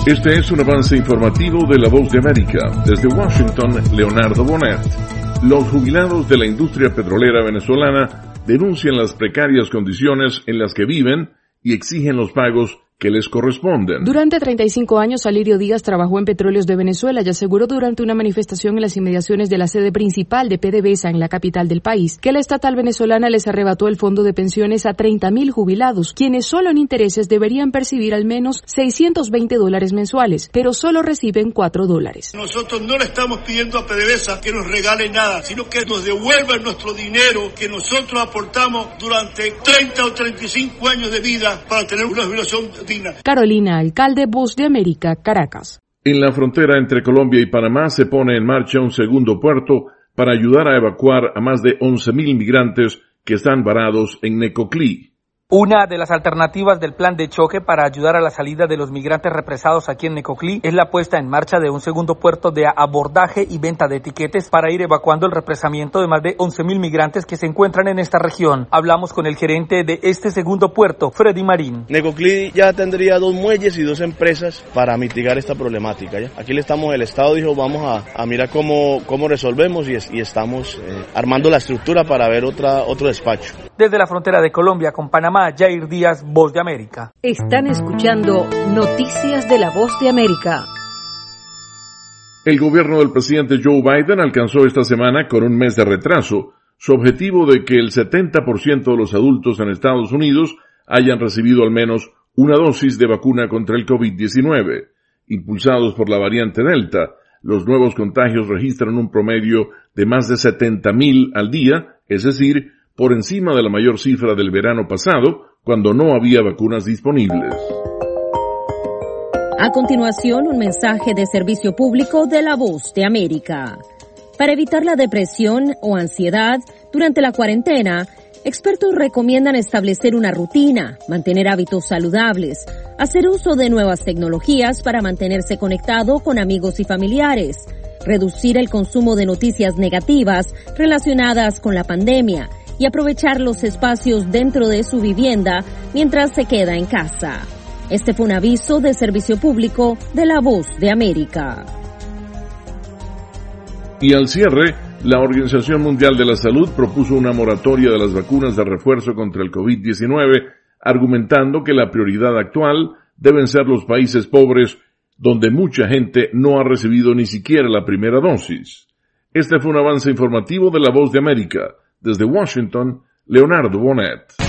Este es un avance informativo de La Voz de América. Desde Washington, Leonardo Bonet. Los jubilados de la industria petrolera venezolana denuncian las precarias condiciones en las que viven y exigen los pagos que les corresponden. Durante 35 años, Alirio Díaz trabajó en Petróleos de Venezuela y aseguró durante una manifestación en las inmediaciones de la sede principal de PDVSA en la capital del país que la estatal venezolana les arrebató el fondo de pensiones a 30,000 jubilados, quienes solo en intereses deberían percibir al menos $620 mensuales, pero solo reciben $4. Nosotros no le estamos pidiendo a PDVSA que nos regale nada, sino que nos devuelvan nuestro dinero que nosotros aportamos durante 30 o 35 años de vida para tener una jubilación digna. Carolina Alcalde, Voz de América, Caracas. En la frontera entre Colombia y Panamá se pone en marcha un segundo puerto para ayudar a evacuar a más de 11,000 migrantes que están varados en Necoclí. Una de las alternativas del plan de choque para ayudar a la salida de los migrantes represados aquí en Necoclí es la puesta en marcha de un segundo puerto de abordaje y venta de etiquetes para ir evacuando el represamiento de más de 11,000 migrantes que se encuentran en esta región. Hablamos con el gerente de este segundo puerto, Freddy Marín. Necoclí ya tendría 2 muelles y 2 empresas para mitigar esta problemática. ¿ya? Aquí el Estado dijo vamos a mirar cómo resolvemos y estamos armando la estructura para ver otro despacho. Desde la frontera de Colombia con Panamá, Jair Díaz, Voz de América. Están escuchando Noticias de la Voz de América. El gobierno del presidente Joe Biden alcanzó esta semana, con un mes de retraso, su objetivo de que el 70% de los adultos en Estados Unidos hayan recibido al menos una dosis de vacuna contra el COVID-19. Impulsados por la variante Delta, los nuevos contagios registran un promedio de más de 70,000 al día, es decir, por encima de la mayor cifra del verano pasado, cuando no había vacunas disponibles. A continuación, un mensaje de servicio público de La Voz de América. Para evitar la depresión o ansiedad durante la cuarentena, expertos recomiendan establecer una rutina, mantener hábitos saludables, hacer uso de nuevas tecnologías para mantenerse conectado con amigos y familiares, reducir el consumo de noticias negativas relacionadas con la pandemia, y aprovechar los espacios dentro de su vivienda mientras se queda en casa. Este fue un aviso de servicio público de La Voz de América. Y al cierre, la Organización Mundial de la Salud propuso una moratoria de las vacunas de refuerzo contra el COVID-19, argumentando que la prioridad actual deben ser los países pobres, donde mucha gente no ha recibido ni siquiera la primera dosis. Este fue un avance informativo de La Voz de América. Desde Washington, Leonardo Bonet.